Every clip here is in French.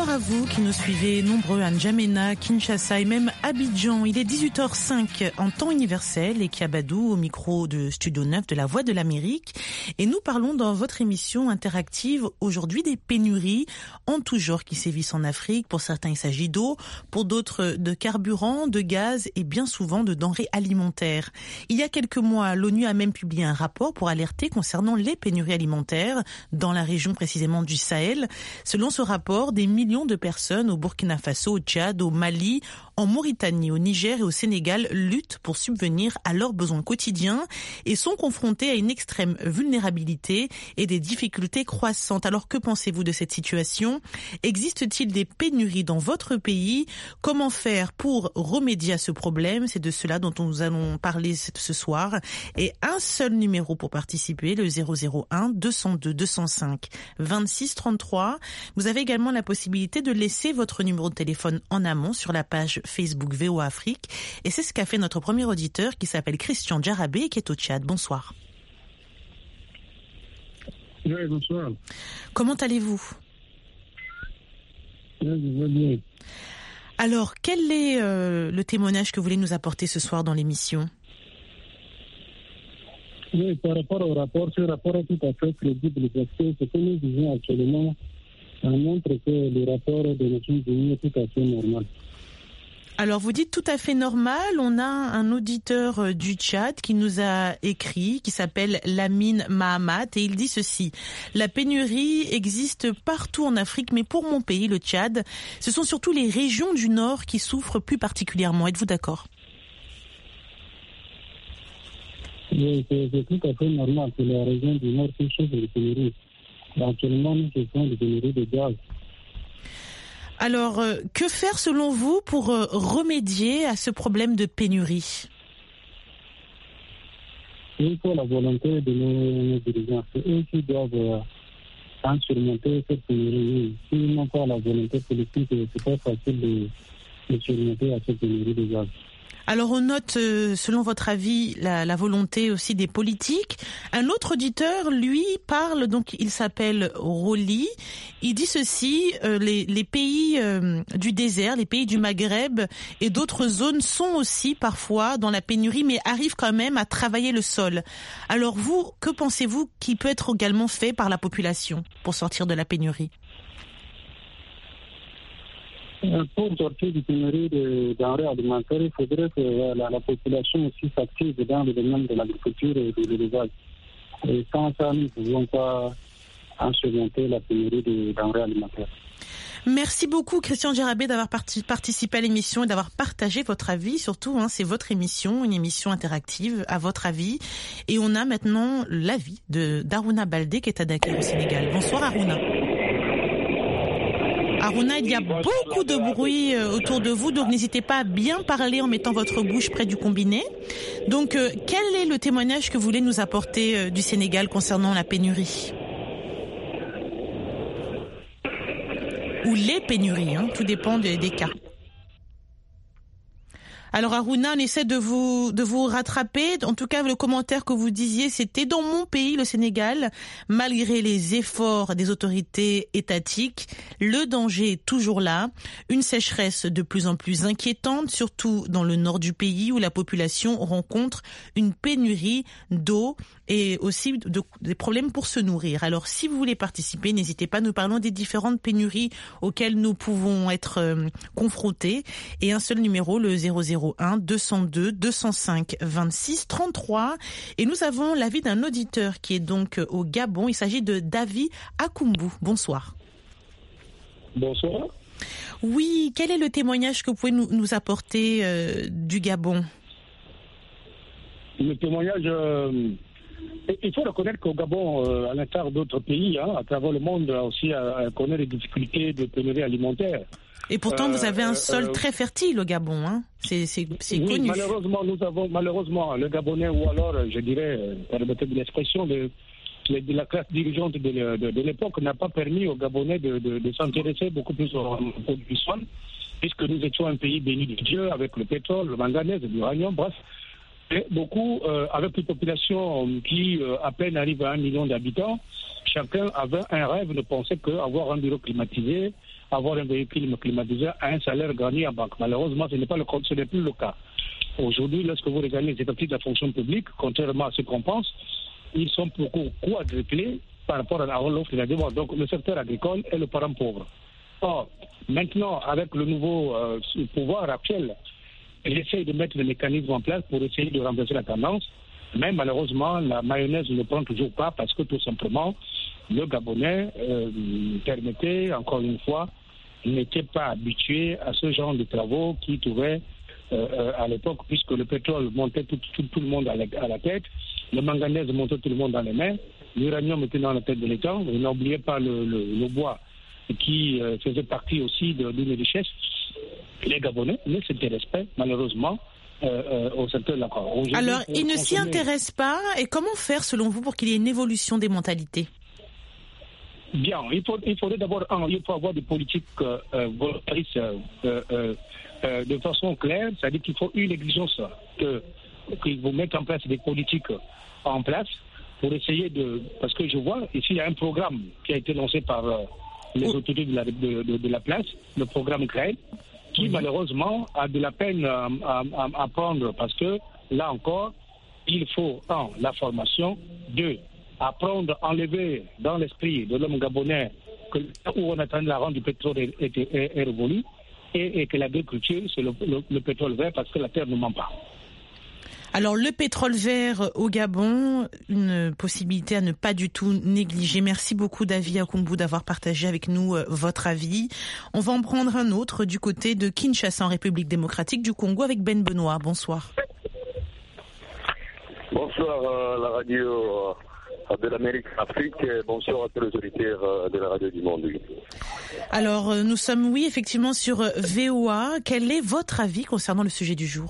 Bonsoir à vous qui nous suivez nombreux à N'Djamena, Kinshasa et même Abidjan. Il est 18h05 en temps universel et Kiabadou au micro de Studio 9 de la Voix de l'Amérique. Et nous parlons dans votre émission interactive aujourd'hui des pénuries en tout genre qui sévissent en Afrique. Pour certains, il s'agit d'eau, pour d'autres de carburant, de gaz et bien souvent de denrées alimentaires. Il y a quelques mois, l'ONU a même publié un rapport pour alerter concernant les pénuries alimentaires dans la région précisément du Sahel. Selon ce rapport, des millions de personnes au Burkina Faso, au Tchad, au Mali, en Mauritanie, au Niger et au Sénégal luttent pour subvenir à leurs besoins quotidiens et sont confrontés à une extrême vulnérabilité et des difficultés croissantes. Alors que pensez-vous de cette situation? Existe-t-il des pénuries dans votre pays? Comment faire pour remédier à ce problème? C'est de cela dont nous allons parler ce soir. Et un seul numéro pour participer, le 001 202 205 26 33. Vous avez également la possibilité de laisser votre numéro de téléphone en amont sur la page Facebook VOA Afrique. Et c'est ce qu'a fait notre premier auditeur qui s'appelle Christian Djarabé et qui est au Tchad. Bonsoir. Oui, bonsoir. Comment allez-vous? Oui, je vais bien. Alors, quel est le témoignage que vous voulez nous apporter ce soir dans l'émission? Oui, par rapport au rapport, ce rapport est tout à fait crédible parce que ce que nous disons actuellement, ça montre que le rapport des Nations Unies est tout à fait normal. Alors, vous dites tout à fait normal. On a un auditeur du Tchad qui nous a écrit, qui s'appelle Lamine Mahamat, et il dit ceci. La pénurie existe partout en Afrique, mais pour mon pays, le Tchad, ce sont surtout les régions du Nord qui souffrent plus particulièrement. Êtes-vous d'accord? Oui, c'est tout à fait normal que la région du Nord souffre de pénurie. Actuellement, nous souffrons de pénurie de gaz. Alors, que faire selon vous pour remédier à ce problème de pénurie? Il faut la volonté de nos dirigeants. C'est eux qui doivent surmonter cette pénurie. S'ils n'ont pas la volonté politique, c'est pas facile de surmonter à cette pénurie de gaz. Alors on note, selon votre avis, la volonté aussi des politiques. Un autre auditeur, lui, parle, donc il s'appelle Roli. Il dit ceci, les pays du désert, les pays du Maghreb et d'autres zones sont aussi parfois dans la pénurie, mais arrivent quand même à travailler le sol. Alors vous, que pensez-vous qui peut être également fait par la population pour sortir de la pénurie? Pour sortir du pénurie de denrées alimentaires, il faudrait que la population aussi s'active dans le domaine de l'agriculture et de l'élevage. Et sans ça, nous ne pouvons pas surmonter la pénurie de denrées alimentaires. Merci beaucoup Christian Djarabé d'avoir participé à l'émission et d'avoir partagé votre avis. Surtout, c'est votre émission, une émission interactive, à votre avis. Et on a maintenant l'avis d'Aruna Baldé qui est à Dakar au Sénégal. Bonsoir Aruna. Aruna, il y a beaucoup de bruit autour de vous, donc n'hésitez pas à bien parler en mettant votre bouche près du combiné. Donc, quel est le témoignage que vous voulez nous apporter du Sénégal concernant la pénurie? Ou les pénuries, tout dépend des cas. Alors Aruna, on essaie de vous rattraper. En tout cas, le commentaire que vous disiez, c'était dans mon pays, le Sénégal, malgré les efforts des autorités étatiques, le danger est toujours là. Une sécheresse de plus en plus inquiétante, surtout dans le nord du pays où la population rencontre une pénurie d'eau et aussi des problèmes pour se nourrir. Alors, si vous voulez participer, n'hésitez pas, nous parlons des différentes pénuries auxquelles nous pouvons être confrontés. Et un seul numéro, le 001 202 205 26 33. Et nous avons l'avis d'un auditeur qui est donc au Gabon. Il s'agit de David Akumbu. Bonsoir. Bonsoir. Oui, quel est le témoignage que vous pouvez nous apporter du Gabon? Le témoignage... Il faut reconnaître qu'au Gabon, à l'instar d'autres pays, à travers le monde, aussi connaît des difficultés de pénurie alimentaire. Et pourtant, vous avez un sol très fertile au Gabon, c'est oui, connu. Malheureusement, le Gabonais, ou alors, je dirais, permettez-moi l'expression, de la classe dirigeante de l'époque n'a pas permis aux Gabonais de s'intéresser beaucoup plus aux produits du sol, puisque nous étions un pays béni de Dieu avec le pétrole, le manganèse, l'uranium, bref. Et beaucoup, avec une population qui à peine arrive à 1 million d'habitants, chacun avait un rêve, ne pensait qu'avoir un bureau climatisé, avoir un véhicule climatisé à un salaire gagné en banque. Malheureusement, ce n'est plus le cas. Aujourd'hui, lorsque vous regardez les effectifs de la fonction publique, contrairement à ce qu'on pense, ils sont beaucoup quadruplés par rapport à l'offre et la demande. Donc le secteur agricole est le parent pauvre. Or, maintenant, avec le nouveau pouvoir actuel, il essaye de mettre des mécanismes en place pour essayer de renverser la tendance. Mais malheureusement, la mayonnaise ne prend toujours pas parce que tout simplement, le Gabonais permettait, encore une fois, n'était pas habitué à ce genre de travaux qui trouvaient à l'époque, puisque le pétrole montait tout le monde à la tête, le manganèse montait tout le monde dans les mains, l'uranium était dans la tête de l'État, et n'oubliez pas le bois qui faisait partie aussi d'une richesse. Les Gabonais ne s'intéressent pas, malheureusement, au secteur de l'accord. Alors, ils ne s'y intéressent pas. Et comment faire, selon vous, pour qu'il y ait une évolution des mentalités? Bien, il faudrait d'abord avoir des politiques volontaristes de façon claire, c'est-à-dire qu'il faut une exigence qu'ils vous mettent en place des politiques en place pour essayer parce que je vois ici il y a un programme qui a été lancé par les autorités de la place, le programme CREL, qui malheureusement a de la peine à prendre parce que là encore, il faut, la formation, 2, apprendre à enlever dans l'esprit de l'homme gabonais que où on attend la rente du pétrole est révolue et que l'agriculture, c'est le pétrole vert parce que la terre ne ment pas. Alors le pétrole vert au Gabon, une possibilité à ne pas du tout négliger. Merci beaucoup David Akumbu d'avoir partagé avec nous votre avis. On va en prendre un autre du côté de Kinshasa en République démocratique du Congo avec Ben Benoît. Bonsoir. Bonsoir la radio de l'Amérique Afrique. Bonsoir à tous les auditeurs de la radio du monde. Alors nous sommes effectivement sur VOA. Quel est votre avis concernant le sujet du jour ?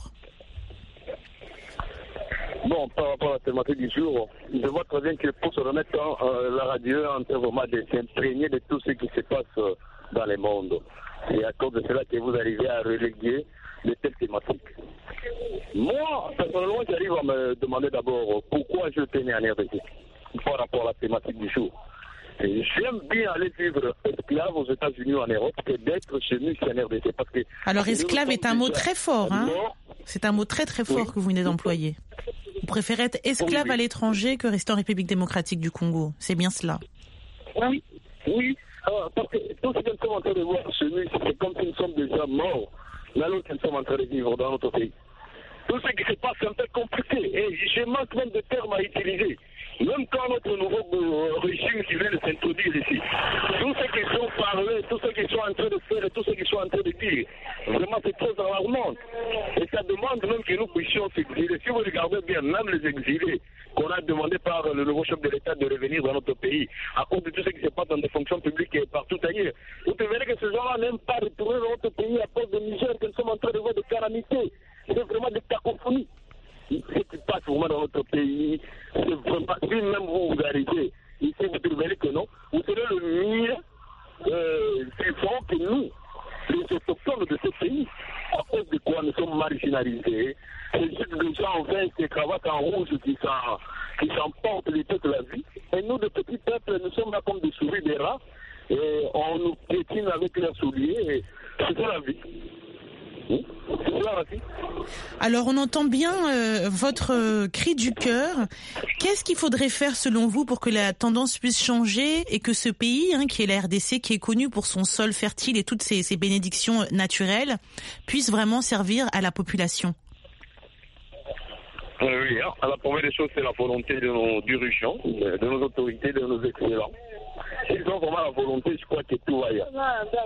Bon, par rapport à la thématique du jour, je vois très bien que pour se remettre la radio est en train vraiment de s'imprégner de tout ce qui se passe dans le monde. C'est à cause de cela que vous arrivez à reléguer de telles thématiques. Moi, personnellement, j'arrive à me demander d'abord pourquoi je tenais en RDC par rapport à la thématique du jour. Et j'aime bien aller vivre esclave aux États-Unis ou en Europe que d'être chez nous en RDC. Parce que alors, esclave est un mot très fort, hein ? C'est un mot très très fort que vous venez d'employer. Vous préférez être esclave à l'étranger que rester en République démocratique du Congo. C'est bien cela. Oui. Parce que tout ce que nous sommes en train de voir chez nous, c'est comme si nous sommes déjà morts, alors que nous sommes en train de vivre dans notre pays. Tout ce qui se passe est un peu compliqué et je manque même de termes à utiliser. Même quand notre nouveau régime qui vient de s'introduire ici, tout ce qu'ils sont parlé, tout ce qu'ils sont en train de faire et tout ce qu'ils sont en train de dire, vraiment c'est très alarmant. Et ça demande même que nous puissions s'exiler. Si vous regardez bien, même les exilés qu'on a demandé par le nouveau chef de l'État de revenir dans notre pays, à cause de tout ce qui se passe dans des fonctions publiques et partout ailleurs, vous verrez que ces gens-là n'aiment pas retourner dans notre pays à cause de misère, que nous sommes en train de voir de calamités. C'est vraiment des cacophonie. Ce qui passe vraiment dans notre pays, c'est vraiment, si même vous arrivez ici, vous trouverez que non, vous serez le mieux vivant que nous, les autochtones de ce pays. À cause de quoi nous sommes marginalisés. C'est juste des gens en veste et cravates en rouge qui s'emportent les têtes de la vie. Et nous, de petits peuples, nous sommes là comme des souris, des rats, et on nous piétine avec leurs souliers, et c'est ça la vie. Alors on entend bien votre cri du cœur. Qu'est-ce qu'il faudrait faire selon vous pour que la tendance puisse changer et que ce pays, qui est la RDC, qui est connu pour son sol fertile et toutes ses bénédictions naturelles, puisse vraiment servir à la population? Oui, la première des choses, c'est la volonté de nos dirigeants, de nos autorités, de nos excellents. S'ils ont vraiment la volonté, je crois que tout va y aller.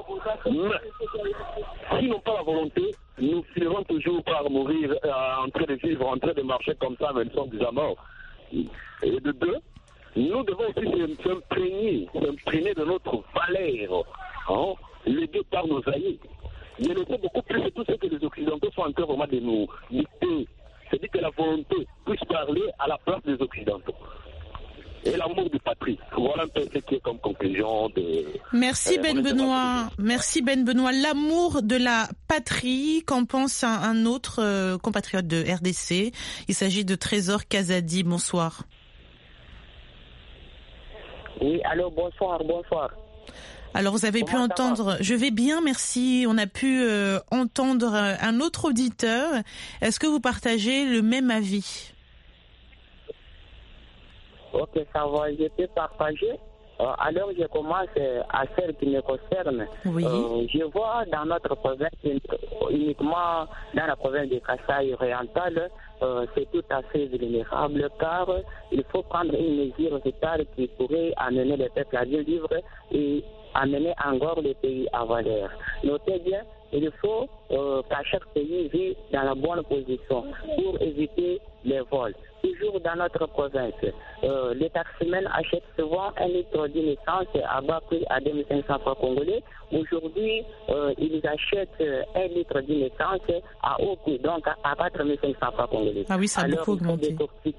Mais s'ils n'ont pas la volonté, nous finirons toujours par mourir en train de vivre, en train de marcher comme ça, mais nous sommes déjà morts. Et de deux, nous devons aussi s'imprégner de notre valeur, léguée par nos aïeux. Mais nous sommes beaucoup plus de tout ce que les Occidentaux sont en train vraiment de nous dicter. C'est-à-dire que la volonté puisse parler à la place des Occidentaux. Et l'amour de patrie. Voilà un peu ce qui est comme conclusion de... Merci Ben Benoît. Merci Ben Benoît. L'amour de la patrie, qu'en pense un autre compatriote de RDC. Il s'agit de Trésor Kazadi. Bonsoir. Oui, allô, bonsoir. Alors vous avez pu entendre, je vais bien, merci. On a pu entendre un autre auditeur. Est-ce que vous partagez le même avis? Ok, ça va, je peux partager. Alors je commence à celle qui me concerne. Oui. Je vois dans notre province, uniquement dans la province de Kasaï oriental, c'est tout à fait vulnérable car il faut prendre une mesure vitale qui pourrait amener les peuples à bien vivre et amener encore le pays à valeur. Notez bien, il faut qu'à chaque pays vive dans la bonne position pour éviter les vols. Toujours dans notre province, les taximens achètent souvent un litre d'essence à bas prix à 2500 francs congolais. Aujourd'hui, ils achètent un litre d'essence à haut prix, donc à 4500 francs congolais. Ah oui, ça a beaucoup augmenté.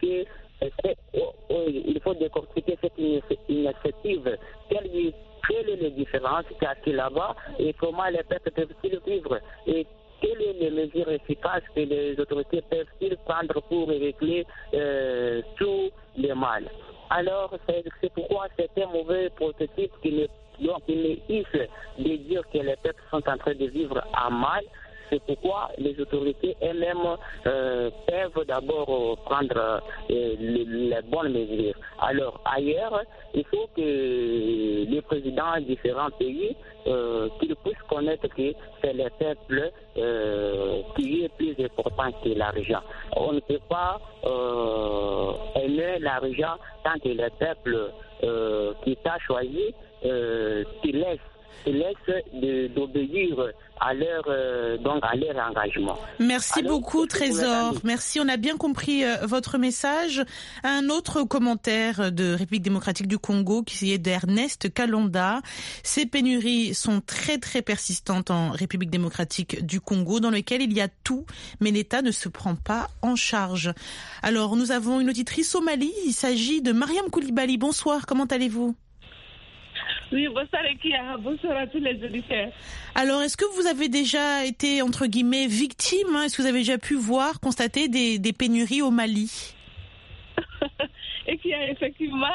Il faut décortiquer cette initiative. Quelle est la différence qu'il y a là-bas et comment les peuples peuvent-ils vivre et quelles sont les mesures efficaces que les autorités peuvent-ils prendre pour régler tout le mal. Alors, c'est pourquoi c'est un mauvais prototype qui hisse de dire que les peuples sont en train de vivre à mal. C'est pourquoi les autorités elles-mêmes peuvent d'abord prendre les bonnes mesures. Alors ailleurs, il faut que les présidents de différents pays qu'ils puissent connaître que c'est le peuple qui est plus important que l'argent. On ne peut pas aimer l'argent tant que le peuple qui t'a choisi qui laisse d'obéir à leur engagement. Merci beaucoup, Trésor. Merci, on a bien compris votre message. Un autre commentaire de République démocratique du Congo qui est d'Ernest Kalonda. Ces pénuries sont très très persistantes en République démocratique du Congo, dans lequel il y a tout, mais l'État ne se prend pas en charge. Alors, nous avons une auditrice au Mali. Il s'agit de Mariam Koulibaly. Bonsoir, comment allez-vous? Oui, bonsoir Ekia, bonsoir à tous les auditeurs. Alors, est-ce que vous avez déjà été, entre guillemets, victime? Est-ce que vous avez déjà pu constater des pénuries au Mali? Ekia, effectivement,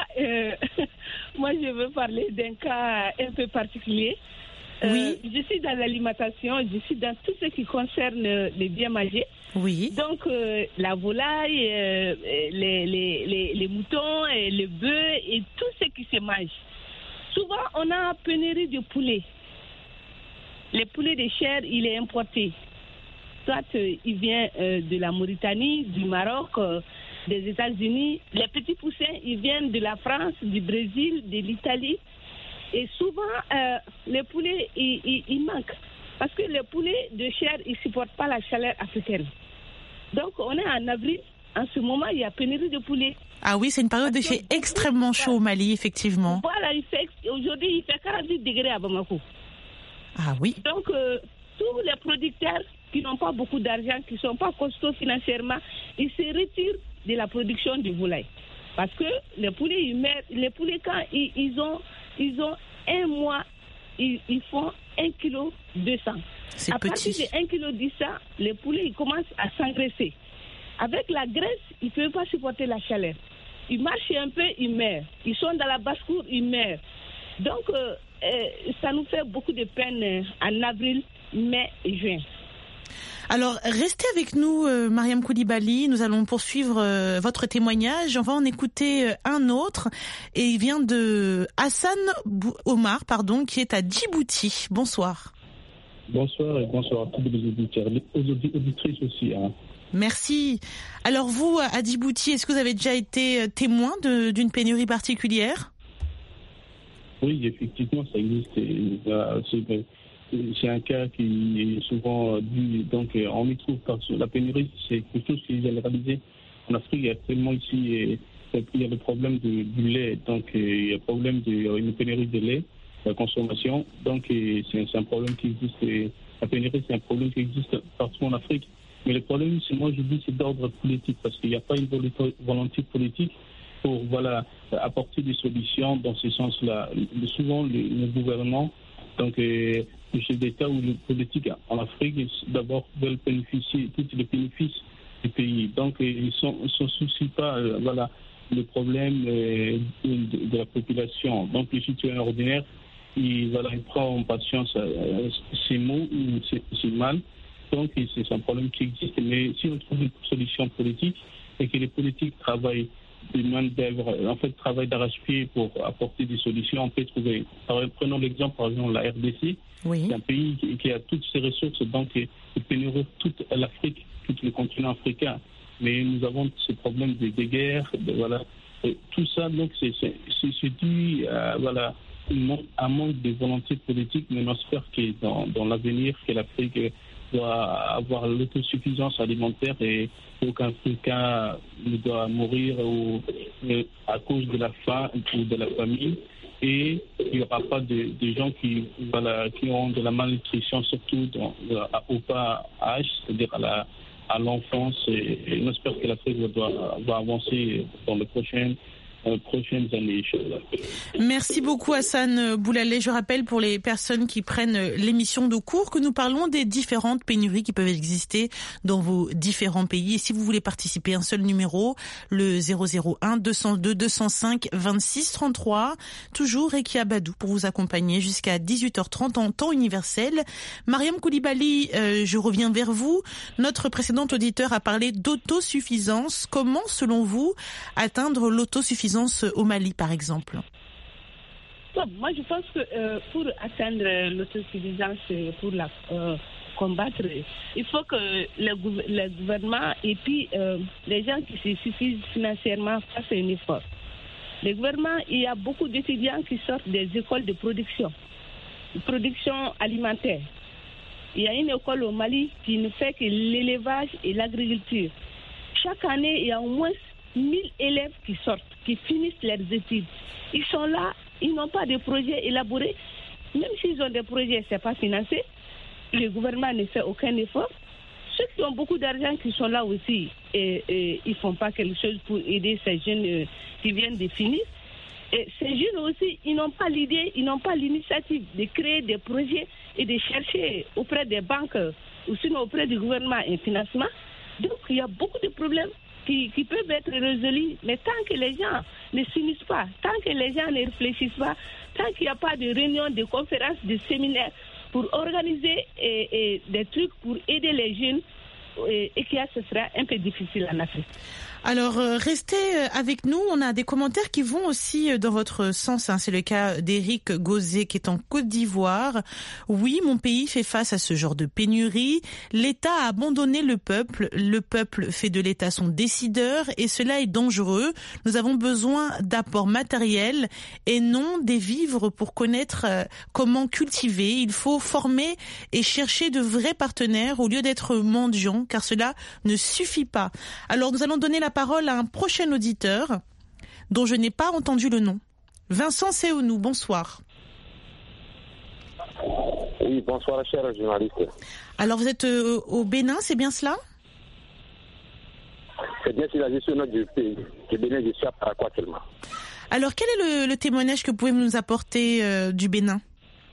moi je veux parler d'un cas un peu particulier. Oui. Je suis dans l'alimentation, je suis dans tout ce qui concerne les biens mangés. Oui. Donc, la volaille, les moutons, les bœufs et tout ce qui se mange. Souvent, on a pénurie de poulet. Le poulet de chair, il est importé. Soit il vient de la Mauritanie, du Maroc, des États-Unis. Les petits poussins, ils viennent de la France, du Brésil, de l'Italie. Et souvent, les poulets, ils manquent. Parce que les poulets de chair, ils ne supportent pas la chaleur africaine. Donc, on est en avril. En ce moment, il y a pénurie de poulets. Ah oui, c'est une période de fait extrêmement chaud au Mali, effectivement. Voilà, aujourd'hui, il fait 48 degrés à Bamako. Ah oui. Donc, tous les producteurs qui n'ont pas beaucoup d'argent, qui ne sont pas costauds financièrement, ils se retirent de la production du volaille. Parce que les poulets, quand ils ont un mois, ils font 1,2 kg. C'est à petit. À partir de 1,2 kg, les poulets ils commencent à s'engraisser. Avec la graisse, ils ne peuvent pas supporter la chaleur. Ils marchent un peu, ils meurent. Ils sont dans la basse-cour, ils meurent. Donc, ça nous fait beaucoup de peine en avril, mai et juin. Alors, restez avec nous, Mariam Koulibaly. Nous allons poursuivre votre témoignage. On va en écouter un autre. Et il vient de Hassan Omar, qui est à Djibouti. Bonsoir. Bonsoir et bonsoir à tous les auditeurs, aux auditrices aussi. Merci. Alors vous, à Djibouti, est-ce que vous avez déjà été témoin d'une pénurie particulière? Oui, effectivement, ça existe. C'est un cas qui est souvent dû. Donc, on y trouve parce que la pénurie, c'est quelque chose qui est généralisé en Afrique. Actuellement, ici, il y a le problème du lait. Donc, il y a le problème d'une pénurie de lait, la consommation. Donc, c'est un problème qui existe. La pénurie, c'est un problème qui existe partout en Afrique. Mais le problème, moi je dis, c'est d'ordre politique, parce qu'il n'y a pas une volonté politique pour apporter des solutions dans ce sens-là. Souvent, le gouvernement, donc les chefs d'État ou les politiques en Afrique, d'abord veulent bénéficier tous les bénéfices du pays. Donc, ils ne se soucient pas le problème de la population. Donc, les citoyens ordinaires, il prend en patience ces mots ou ces mal. Donc c'est un problème qui existe. Mais si on trouve une solution politique et que les politiques travaillent de main d'œuvre, travaillent d'arrache-pied pour apporter des solutions, on peut trouver. Prenons l'exemple, par exemple, la RDC. Oui. C'est un pays qui a toutes ses ressources, donc il peut nourrir toute l'Afrique, tout le continent africain. Mais nous avons ce problème de guerre, et tout ça, donc c'est dû à un manque de volonté politique, mais on espère que dans l'avenir, que l'Afrique doit avoir l'autosuffisance alimentaire et aucun Africain ne doit mourir à cause de la faim ou de la famine. Et il n'y aura pas de gens qui ont de la malnutrition, surtout au bas âge, c'est-à-dire à l'enfance. Et on espère que l'Afrique va avancer dans les prochaines années. Merci beaucoup Hassan Boulaleh. Je rappelle pour les personnes qui prennent l'émission de cours que nous parlons des différentes pénuries qui peuvent exister dans vos différents pays. Et si vous voulez participer, un seul numéro, le 001 202 205 26 33. Toujours Rekia Badou pour vous accompagner jusqu'à 18h30 en temps universel. Mariam Koulibaly, je reviens vers vous. Notre précédent auditeur a parlé d'autosuffisance. Comment, selon vous, atteindre l'autosuffisance au Mali, par exemple? Moi, je pense que pour atteindre l'autosuffisance, pour la combattre, il faut que le gouvernement et puis les gens qui se suffisent financièrement fassent un effort. Le gouvernement, il y a beaucoup d'étudiants qui sortent des écoles de production alimentaire. Il y a une école au Mali qui ne fait que l'élevage et l'agriculture. Chaque année, il y a au moins 1000 élèves qui sortent, qui finissent leurs études. Ils sont là, ils n'ont pas de projets élaborés. Même s'ils ont des projets, ce n'est pas financé. Le gouvernement ne fait aucun effort. Ceux qui ont beaucoup d'argent qui sont là aussi, ils ne font pas quelque chose pour aider ces jeunes qui viennent de finir. Et ces jeunes aussi, ils n'ont pas l'idée, ils n'ont pas l'initiative de créer des projets et de chercher auprès des banques ou sinon auprès du gouvernement un financement. Donc il y a beaucoup de problèmes qui peuvent être résolus, mais tant que les gens ne s'unissent pas, tant que les gens ne réfléchissent pas, tant qu'il n'y a pas de réunions, de conférences, de séminaires pour organiser des trucs pour aider les jeunes, et que ce sera un peu difficile en Afrique. Alors, restez avec nous. On a des commentaires qui vont aussi dans votre sens. C'est le cas d'Éric Gauzet qui est en Côte d'Ivoire. Oui, mon pays fait face à ce genre de pénurie. L'État a abandonné le peuple. Le peuple fait de l'État son décideur et cela est dangereux. Nous avons besoin d'apports matériels et non des vivres pour connaître comment cultiver. Il faut former et chercher de vrais partenaires au lieu d'être mendiants, car cela ne suffit pas. Alors, nous allons donner la parole à un prochain auditeur dont je n'ai pas entendu le nom. Vincent Seounou, bonsoir. Oui, bonsoir, cher journaliste. Alors, vous êtes au Bénin, c'est bien cela? C'est bien cela, je suis au nord du pays. Du Bénin, je suis à Paraguay actuellement. Alors, quel est le témoignage que vous pouvez nous apporter du Bénin?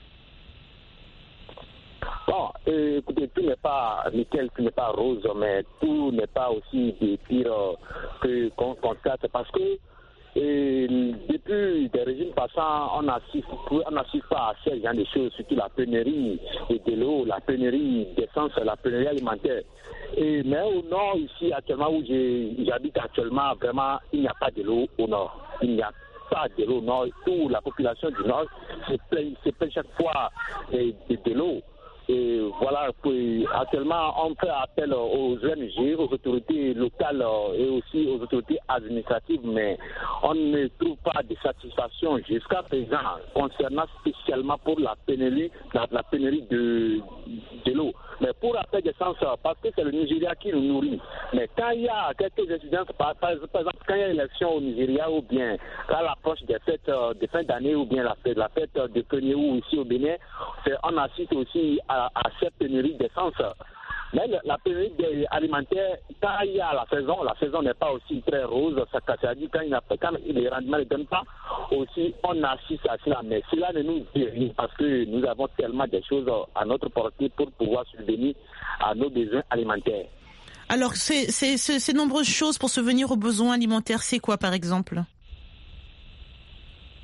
Bon, écoutez, tout n'est pas nickel, tout n'est pas rose, mais tout n'est pas aussi pire qu'on constate parce que depuis des régimes passants, on n'assiste pas à ces genre de choses, surtout la pénurie de l'eau, la pénurie d'essence, la pénurie alimentaire. Mais au nord, ici, actuellement, où j'habite actuellement, vraiment, il n'y a pas de l'eau au nord. Il n'y a pas de l'eau au nord. Toute la population du nord se plaint chaque fois de l'eau. Et voilà, actuellement, on fait appel aux ONG, aux autorités locales et aussi aux autorités administratives, mais on ne trouve pas de satisfaction jusqu'à présent concernant spécialement pour la pénurie de l'eau. Mais pour la paix d'essence, parce que c'est le Nigeria qui nous nourrit. Mais quand il y a quelques incidences, par exemple, quand il y a une élection au Nigeria ou bien à l'approche des fêtes de fin d'année ou bien la fête de 1er août ici au Bénin, on assiste aussi à cette pénurie d'essence. Mais la pénurie alimentaire, quand il y a la saison n'est pas aussi très rose, ça dit quand les rendements ne donnent pas, aussi on assiste à cela. Mais cela ne nous dit rien parce que nous avons tellement de choses à notre portée pour pouvoir subvenir à nos besoins alimentaires. Alors, ces nombreuses choses pour subvenir aux besoins alimentaires, c'est quoi par exemple?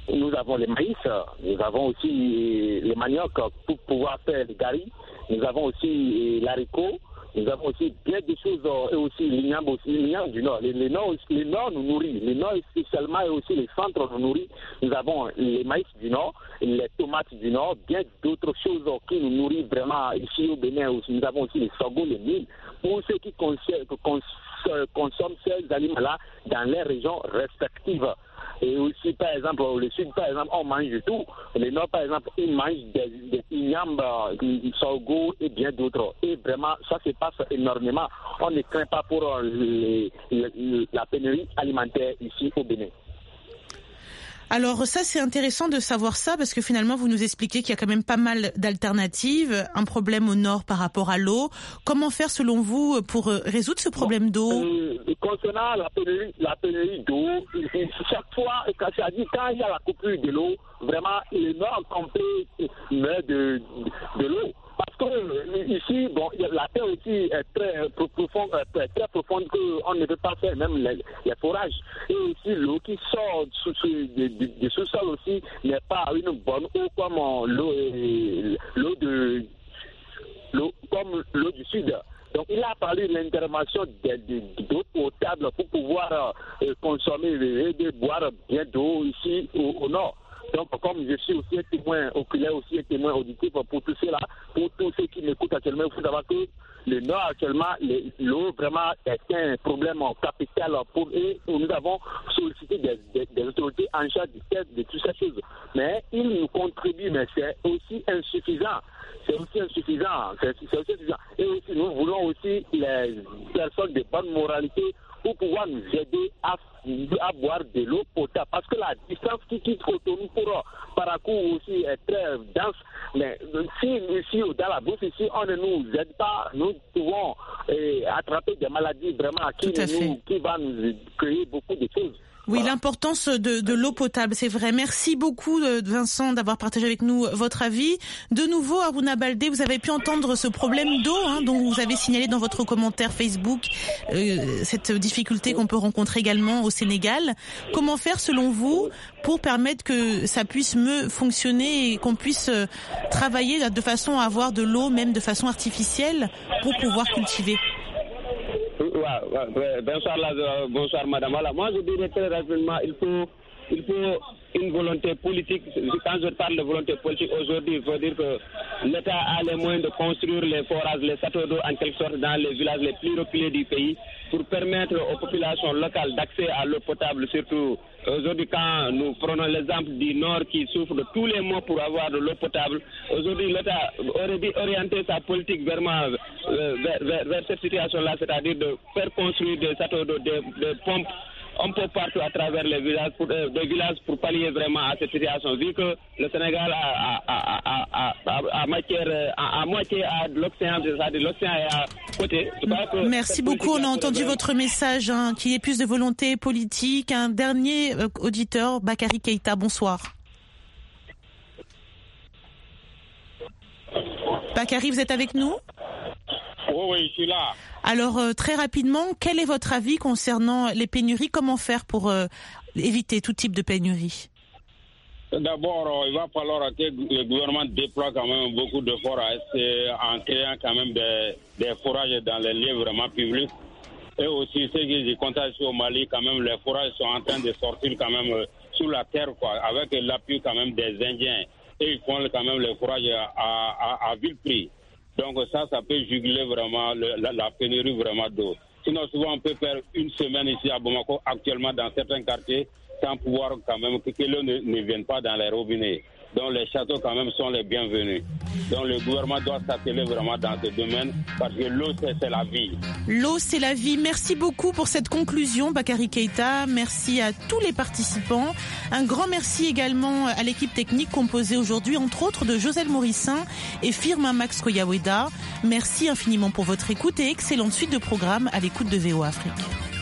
nous avons les maïs, nous avons aussi les manioc pour pouvoir faire les garis, nous avons aussi l'haricot, nous avons aussi bien des choses, et aussi l'igname du Nord. Les Nord nous nourrit, les Nord spécialement et aussi les centres nous nourrit. Nous avons les maïs du Nord, les tomates du Nord, bien d'autres choses qui nous nourrissent vraiment ici au Bénin aussi. Nous avons aussi les sorgho, les milles, pour ceux qui consomment ces aliments-là dans les régions respectives. Et aussi, par exemple, le Sud, par exemple, on mange du tout. Le Nord, par exemple, ils mangent des ignames, du sorgho et bien d'autres. Et vraiment, ça se passe énormément. On ne craint pas pour la pénurie alimentaire ici au Bénin. Alors ça, c'est intéressant de savoir ça parce que finalement, vous nous expliquez qu'il y a quand même pas mal d'alternatives, un problème au nord par rapport à l'eau. Comment faire selon vous pour résoudre ce problème d'eau? Concernant la pénurie d'eau, chaque fois, quand il y a la coupure de l'eau, vraiment, le nord complet meurt de l'eau. Parce que ici, bon, la terre aussi est très profonde qu'on ne peut pas faire même les forages. Et aussi l'eau qui sort du sous-sol aussi n'est pas une bonne eau comme l'eau du sud. Donc il a parlé de l'intervention d'eau potable pour pouvoir consommer et boire bien d'eau ici au nord. Donc, comme je suis aussi un témoin oculaire, aussi un témoin auditif pour tout cela, pour tous ceux qui m'écoutent actuellement, il faut savoir que le Nord, actuellement, l'eau vraiment est un problème capital pour eux. Nous avons sollicité des autorités en charge de toutes ces choses. Mais ils nous contribuent, mais c'est aussi insuffisant. Et aussi, nous voulons aussi les personnes de bonne moralité pour pouvoir nous aider à boire de l'eau potable. Parce que la distance qui quitte Cotonou pour Parakou aussi est très dense. Mais si ici, dans la bourse, ici, on ne nous aide pas, nous pouvons attraper des maladies vraiment qui vont nous créer beaucoup de choses. Oui, voilà. L'importance de l'eau potable, c'est vrai. Merci beaucoup, Vincent, d'avoir partagé avec nous votre avis. De nouveau, Harouna Baldé, vous avez pu entendre ce problème d'eau dont vous avez signalé dans votre commentaire Facebook, cette difficulté qu'on peut rencontrer également au Sénégal. Comment faire, selon vous, pour permettre que ça puisse mieux fonctionner et qu'on puisse travailler de façon à avoir de l'eau, même de façon artificielle, pour pouvoir cultiver? Bonsoir madame. Voilà, moi je dirais très rapidement, il faut une volonté politique. Quand je parle de volonté politique aujourd'hui, il faut dire que l'État a les moyens de construire les forages, les châteaux d'eau en quelque sorte dans les villages les plus reculés du pays pour permettre aux populations locales d'accès à l'eau potable, surtout aujourd'hui quand nous prenons l'exemple du Nord qui souffre de tous les mois pour avoir de l'eau potable. Aujourd'hui, l'État aurait dû orienter sa politique vers cette situation-là, c'est-à-dire de faire construire des châteaux d'eau, des pompes un peu partout à travers les villages pour pallier vraiment à cette situation. Vu que le Sénégal a moitié à l'océan, c'est-à-dire l'océan est à côté. Merci beaucoup. On a entendu votre message, qu'il y ait plus de volonté politique. Un dernier auditeur, Bakary Keïta, bonsoir. Bakary, vous êtes avec nous ? Oui, je suis là. Alors, très rapidement, quel est votre avis concernant les pénuries? Comment faire pour éviter tout type de pénurie? D'abord, il va falloir que le gouvernement déploie quand même beaucoup de forages en créant quand même des forages dans les lieux vraiment publics. Et aussi, ce que je constate au Mali, quand même, les forages sont en train de sortir quand même sous la terre, quoi, avec l'appui quand même des Indiens. Et ils font quand même les forages à vil prix. Donc ça peut juguler vraiment la pénurie vraiment d'eau. Sinon, souvent, on peut faire une semaine ici à Bamako, actuellement dans certains quartiers, sans pouvoir quand même que l'eau ne vienne pas dans les robinets. Donc les châteaux quand même sont les bienvenus. Donc le gouvernement doit s'atteler vraiment dans ce domaine parce que l'eau c'est la vie. L'eau c'est la vie. Merci beaucoup pour cette conclusion, Bakary Keïta. Merci à tous les participants. Un grand merci également à l'équipe technique composée aujourd'hui entre autres de Joselle Morissin et Firmin Max Koyaweda. Merci infiniment pour votre écoute et excellente suite de programme à l'écoute de VOA Afrique.